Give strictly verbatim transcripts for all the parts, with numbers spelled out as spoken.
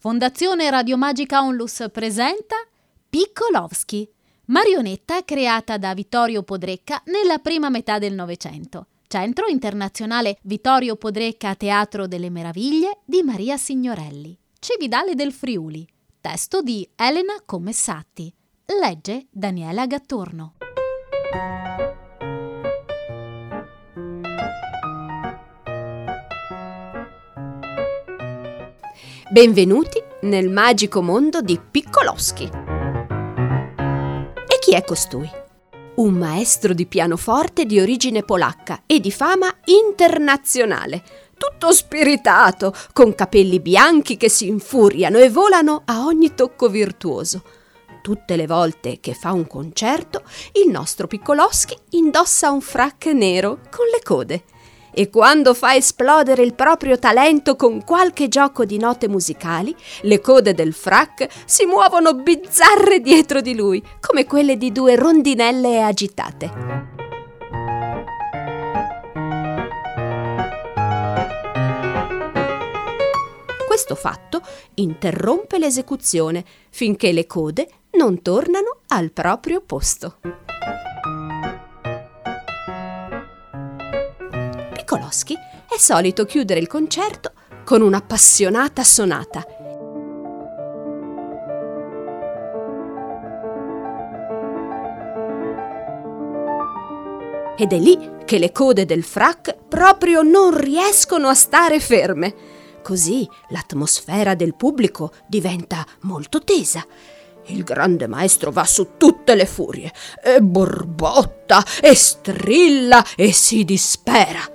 Fondazione Radiomagica Onlus presenta Piccolowski, marionetta creata da Vittorio Podrecca nella prima metà del Novecento. Centro Internazionale Vittorio Podrecca Teatro delle Meraviglie di Maria Signorelli. Cividale del Friuli. Testo di Elena Commessatti. Legge Daniela Gattorno. Benvenuti nel magico mondo di Piccolowski. E chi è costui? Un maestro di pianoforte di origine polacca e di fama internazionale, tutto spiritato, con capelli bianchi che si infuriano e volano a ogni tocco virtuoso. Tutte le volte che fa un concerto, il nostro Piccolowski indossa un frac nero con le code. E quando fa esplodere il proprio talento con qualche gioco di note musicali, le code del frac si muovono bizzarre dietro di lui, come quelle di due rondinelle agitate. Questo fatto interrompe l'esecuzione finché le code non tornano al proprio posto. Piccolowski è solito chiudere il concerto con un'appassionata sonata. Ed è lì che le code del frac proprio non riescono a stare ferme. Così l'atmosfera del pubblico diventa molto tesa. Il grande maestro va su tutte le furie e borbotta e strilla e si dispera.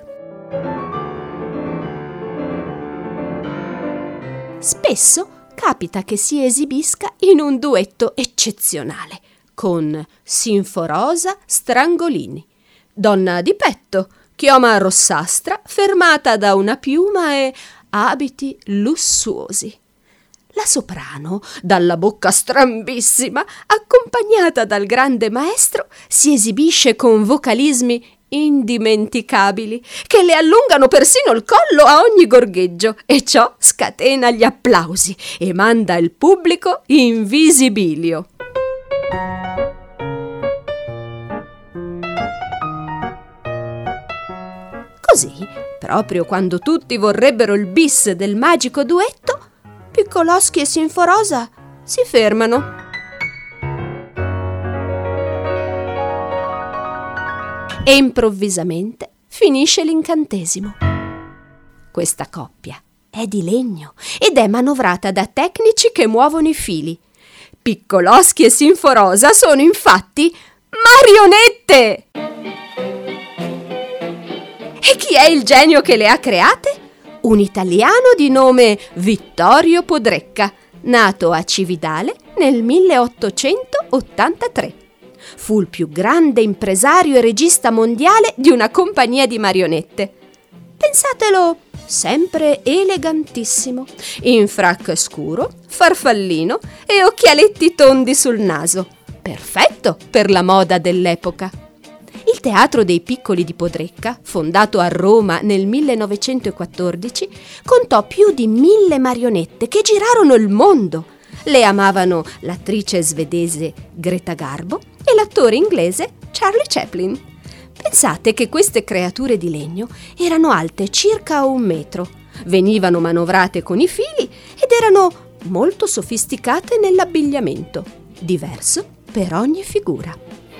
Spesso capita che si esibisca in un duetto eccezionale con Sinforosa Strangolini, donna di petto, chioma rossastra fermata da una piuma e abiti lussuosi. La soprano, dalla bocca strambissima, accompagnata dal grande maestro, si esibisce con vocalismi indimenticabili che le allungano persino il collo a ogni gorgheggio, e ciò scatena gli applausi e manda il pubblico in visibilio. Così, proprio quando tutti vorrebbero il bis del magico duetto, Piccolowski e Sinforosa si fermano. E improvvisamente finisce l'incantesimo. Questa coppia è di legno ed è manovrata da tecnici che muovono i fili. Piccolowski e Sinforosa sono infatti marionette! E chi è il genio che le ha create? Un italiano di nome Vittorio Podrecca, nato a Cividale nel milleottocentottantatré. Fu il più grande impresario e regista mondiale di una compagnia di marionette. Pensatelo, sempre elegantissimo, in frac scuro, farfallino e occhialetti tondi sul naso. Perfetto per la moda dell'epoca. Il Teatro dei Piccoli di Podrecca, fondato a Roma nel millenovecentoquattordici, contò più di mille marionette che girarono il mondo. Le amavano l'attrice svedese Greta Garbo e l'attore inglese Charlie Chaplin. Pensate che queste creature di legno erano alte circa un metro, venivano manovrate con i fili ed erano molto sofisticate nell'abbigliamento, diverso per ogni figura.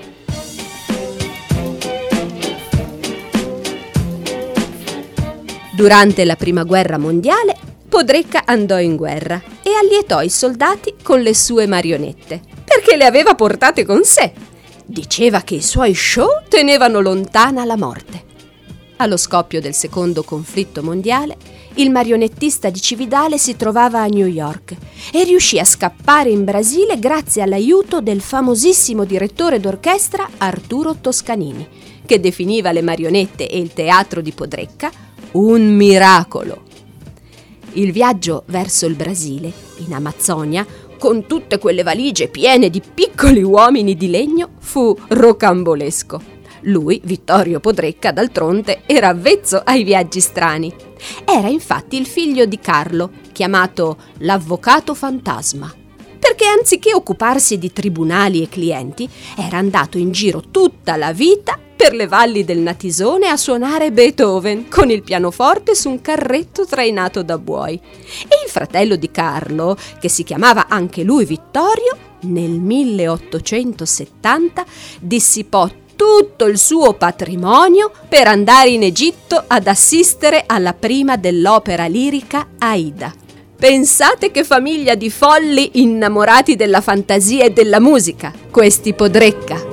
Durante la Prima Guerra Mondiale, Podrecca andò in guerra e allietò i soldati con le sue marionette, perché le aveva portate con sé. Diceva che i suoi show tenevano lontana la morte. Allo scoppio del secondo conflitto mondiale, il marionettista di Cividale si trovava a New York e riuscì a scappare in Brasile grazie all'aiuto del famosissimo direttore d'orchestra Arturo Toscanini, che definiva le marionette e il teatro di Podrecca un miracolo. Il viaggio verso il Brasile, in Amazzonia, con tutte quelle valigie piene di piccoli uomini di legno, fu rocambolesco. Lui, Vittorio Podrecca, d'altronde, era avvezzo ai viaggi strani. Era infatti il figlio di Carlo, chiamato l'Avvocato Fantasma, perché anziché occuparsi di tribunali e clienti, era andato in giro tutta la vita per le valli del Natisone a suonare Beethoven con il pianoforte su un carretto trainato da buoi. E il fratello di Carlo, che si chiamava anche lui Vittorio, nel milleottocentosettanta dissipò tutto il suo patrimonio per andare in Egitto ad assistere alla prima dell'opera lirica Aida. Pensate che famiglia di folli innamorati della fantasia e della musica, questi Podrecca!